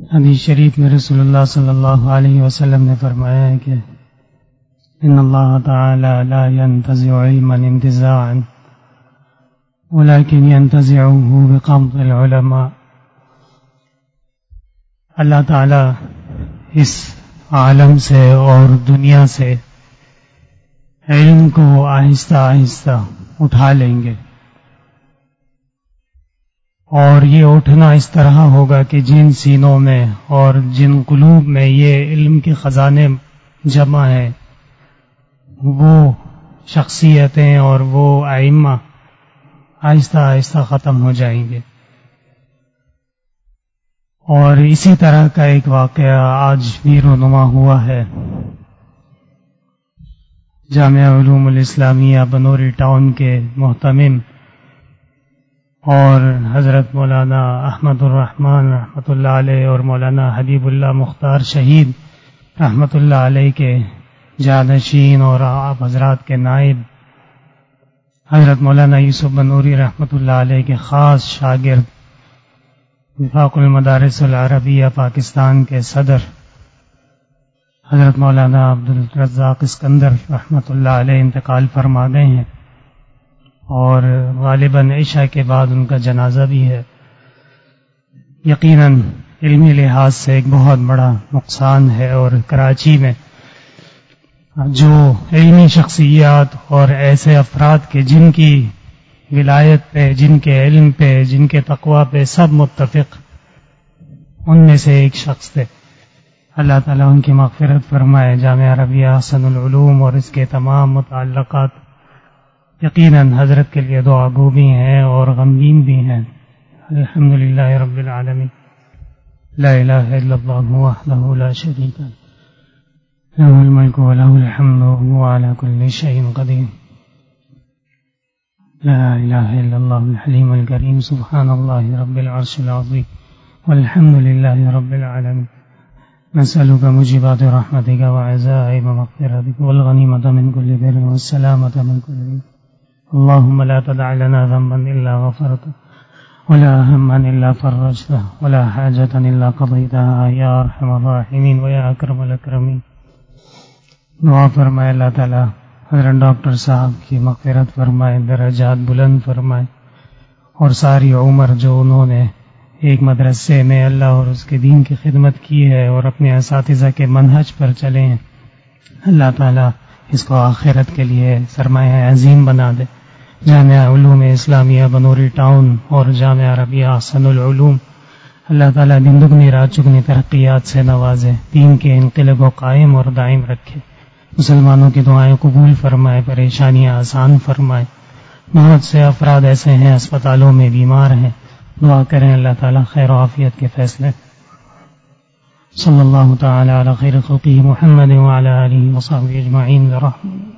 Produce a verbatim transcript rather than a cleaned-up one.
حدیث شریف میں رسول اللہ صلی اللہ علیہ وسلم نے فرمایا ہے کہ ان اللہ تعالی لا ينتزع علما انتزاعا ولكن ينتزعه بقبض العلماء. اللہ تعالی اس عالم سے اور دنیا سے علم کو آہستہ آہستہ اٹھا لیں گے، اور یہ اٹھنا اس طرح ہوگا کہ جن سینوں میں اور جن قلوب میں یہ علم کے خزانے جمع ہیں وہ شخصیتیں اور وہ ائمہ آہستہ آہستہ ختم ہو جائیں گے. اور اسی طرح کا ایک واقعہ آج بھی رونما ہوا ہے. جامعہ علوم الاسلامیہ بنوری ٹاؤن کے محتمم اور حضرت مولانا احمد الرحمن رحمۃ اللہ علیہ اور مولانا حبیب اللہ مختار شہید رحمۃ اللہ علیہ کے جانشین اور آپ حضرات کے نائب حضرت مولانا یوسف بنوری رحمۃ اللہ علیہ کے خاص شاگرد وفاق المدارس العربیہ پاکستان کے صدر حضرت مولانا عبدالرزاق اسکندر رحمۃ اللہ علیہ انتقال فرما گئے ہیں، اور غالباً عشاء کے بعد ان کا جنازہ بھی ہے. یقیناً علمی لحاظ سے ایک بہت بڑا نقصان ہے، اور کراچی میں جو علمی شخصیات اور ایسے افراد کے جن کی ولایت پہ، جن کے علم پہ، جن کے تقوی پہ سب متفق، ان میں سے ایک شخص تھے. اللہ تعالیٰ ان کی مغفرت فرمائے. جامعہ عربیہ احسن العلوم اور اس کے تمام متعلقات یقیناً حضرت کے لیے دعا گو بھی ہیں اور غمگین بھی ہیں. الحمدللہ رب العالمین، لا الہ الا اللہ وحدہ لا شریک لہ، لہ الملک ولہ الحمد وہو علی کل شیء قدیر. لا الہ الا اللہ الحلیم الکریم، سبحان اللہ رب العرش العظیم، والحمد للہ رب العالمین. نسألک موجبات رحمتک وعزائم مغفرتک والغنیمۃ من کل بر والسلامۃ من کل بر. اللهم لا تدع لنا ذنبا إلا غفرته ولا هما إلا فرجته ولا حاجة إلا قضيتها يا أرحم الراحمين ويا أكرم الأكرمين. دعا فرمائے اللہ تعالیٰ حضرت ڈاکٹر صاحب کی مغفرت فرمائے، درجات بلند فرمائے، اور ساری عمر جو انہوں نے ایک مدرسے میں اللہ اور اس کے دین کی خدمت کی ہے اور اپنے اساتذہ کے منہج پر چلے ہیں، اللہ تعالیٰ اس کو آخرت کے لیے سرمایہ عظیم بنا دے. جامعہ علوم اسلامیہ بنوری ٹاؤن اور جامعہ عربیہ احسن العلوم اللہ تعالیٰ دن دگنی رات چگنی ترقیات سے نوازے، دین کے انقلاب کو قائم اور دائم رکھے، مسلمانوں کی دعائیں قبول فرمائے، پریشانیاں آسان فرمائے. بہت سے افراد ایسے ہیں اسپتالوں میں بیمار ہیں، دعا کریں اللہ تعالیٰ خیر و عافیت کے فیصلے. صلی اللہ تعالی علی خیر خلقہ محمد وعلی آلہ وصحبہ اجمعین برحمتہ.